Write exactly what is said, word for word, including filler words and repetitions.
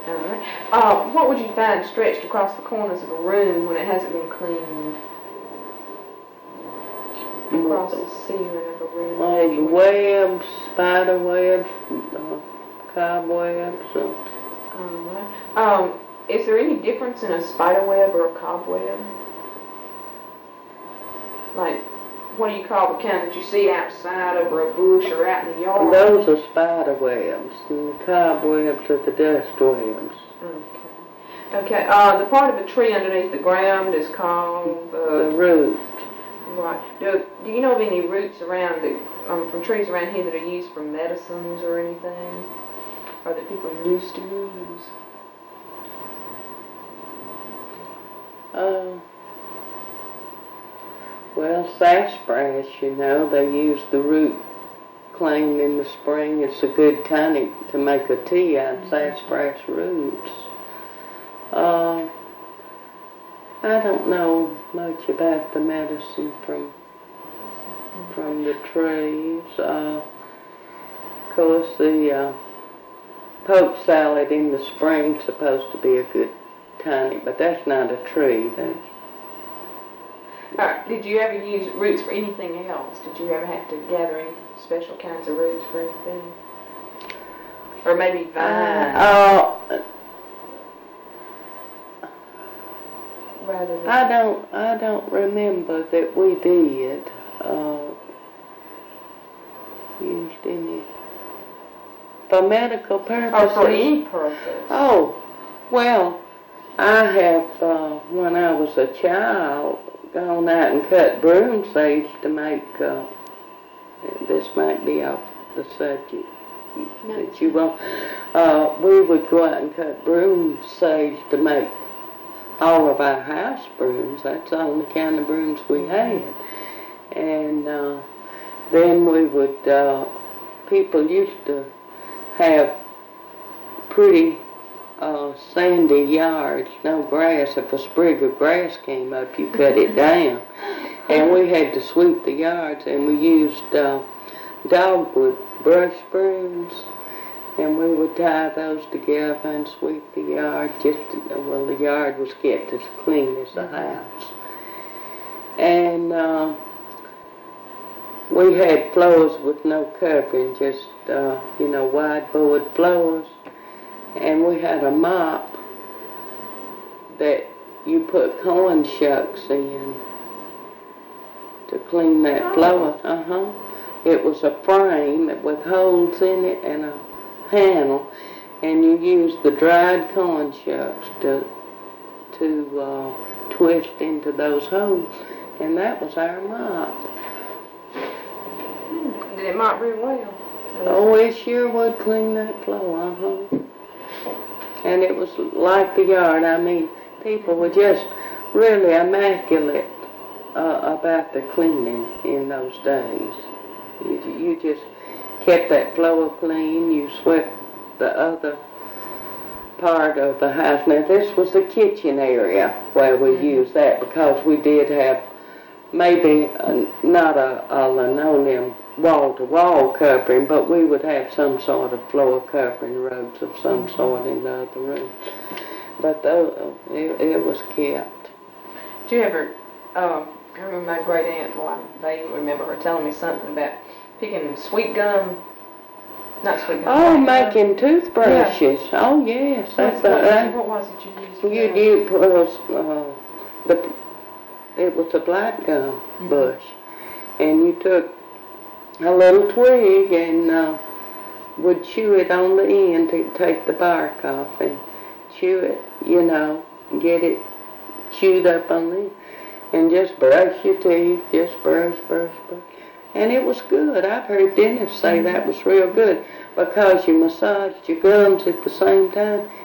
All right. Uh, what would you find stretched across the corners of a room when it hasn't been cleaned? Across the ceiling of a room. Like webs, spider webs, uh, cobwebs. Uh. All right. Um, is there any difference in a spider web or a cobweb? Like, what do you call the kind that you see outside over a bush or out in the yard? Those are spider webs, and the cobwebs are the dust webs. Okay. Okay. Uh, the part of a tree underneath the ground is called uh, the root. Right. Do, do you know of any roots around that, um, from trees around here that are used for medicines or anything, or that people used to use? Uh, well, sassafras, you know, they use the root cleaned in the spring. It's a good tonic to make a tea out of sassafras roots. Uh, I don't know much about the medicine from from the trees. Uh, of course, the uh, poke salad in the spring is supposed to be a good tonic, but that's not a tree. That's All right. Did you ever use roots for anything else? Did you ever have to gather any special kinds of roots for anything? Or maybe vines? Uh, Rather than I don't. I don't remember that we did uh, used any for medical purposes. or for any purpose? Oh, well, I have uh, when I was a child gone out and cut broom sage to make. Uh, this might be off the subject No. that you want. Uh, we would go out and cut broom sage to make all of our house brooms. That's the only kind of brooms we had. And uh, then we would, uh, people used to have pretty uh, sandy yards, no grass. If a sprig of grass came up, you cut it down. And we had to sweep the yards, and we used uh, dogwood brush brooms. And we would tie those together and sweep the yard just to, well, the yard was kept as clean as the house. And uh, we had floors with no covering, just, uh, you know, wide board floors. And we had a mop that you put corn shucks in to clean that floor. Uh-huh. It was a frame with holes in it and a panel, and you use the dried corn shucks to to uh, twist into those holes, and that was our mop. Did it mop real well? Oh, it sure would clean that floor, uh-huh. And it was like the yard. I mean, people were just really immaculate uh, about the cleaning in those days. You, you just kept that floor clean, you swept the other part of the house. Now this was the kitchen area where we mm-hmm. used that, because we did have maybe a, not a, a linoleum wall-to-wall covering, but we would have some sort of floor covering, rugs of some mm-hmm. sort in the other room. But uh, it, it was kept. Did you ever, um, I remember my great aunt, well, I vaguely remember her telling me something about picking sweet gum, not sweet gum. Oh, making gum. Toothbrushes. Yeah. Oh, yes. That's what, what, uh, what was it you used? For you that? you uh, uh, the it was a black gum mm-hmm. bush, and you took a little twig and uh, would chew it on the end to take the bark off and chew it, you know, get it chewed up on the end, and just brush your teeth, just brush, brush, brush. And it was good. I've heard dentists say that was real good, because you massaged your gums at the same time.